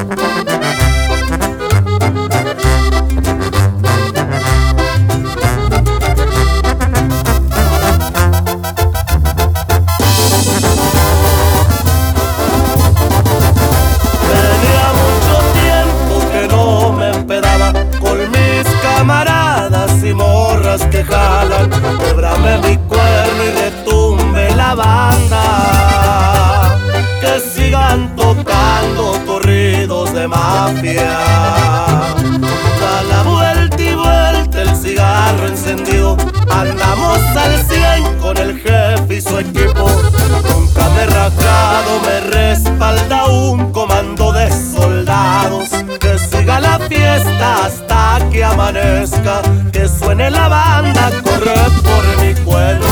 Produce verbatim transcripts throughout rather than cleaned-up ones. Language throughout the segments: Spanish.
Que jalan, québrame mi cuerno y retumbe la banda, que sigan tocando corridos de mafia. Da la vuelta y vuelta el cigarro encendido, andamos al cien con el jefe y su equipo. Nunca derracado me respalda un comando de soldados, que siga la fiesta hasta que amanezca, que suene la banda, corre por mi cuenta.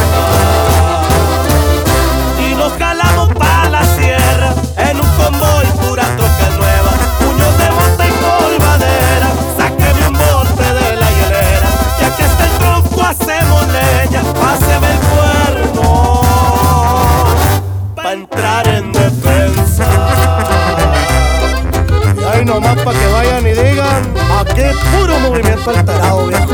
Y nos jalamos pa' la sierra en un convoy pura troca nueva, puños de monta y colvadera, sáqueme un bote de la hielera, y aquí está el tronco, hacemos leña, páseme el cuerno pa' entrar en defensa. Y ahí nomás pa' que vayan y digan, aquí puro movimiento alterado, viejo.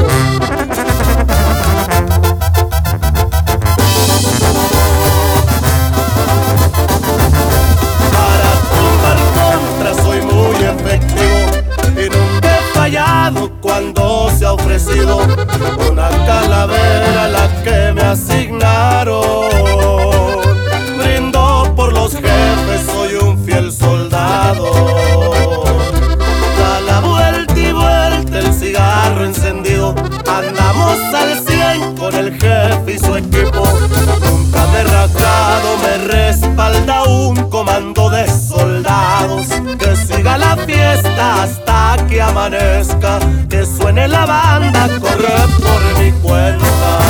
Para tumbar contra soy muy efectivo y nunca he fallado cuando se ha ofrecido una calavera la que me asignaron. Brindo por los jefes, soy un fiel soldado. Da la vuelta y vuelta el cigarro encendido, andamos al cien con el jefe y su equipo. Nunca derracado me respalda un comando de soldados, que siga la fiesta hasta que amanezca, que suene la banda, corre por mi cuenta.